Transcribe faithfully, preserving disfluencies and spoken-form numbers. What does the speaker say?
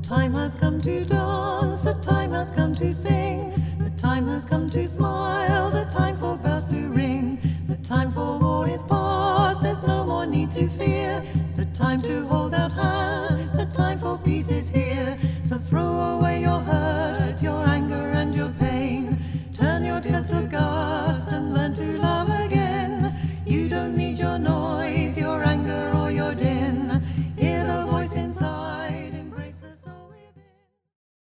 time has come to dance, the time has come to sing, the time has come to smile, the time for bells to ring. The time for war is past, there's no more need to fear. It's the time to hold out hands, the time for peace is here. So throw away your hurt.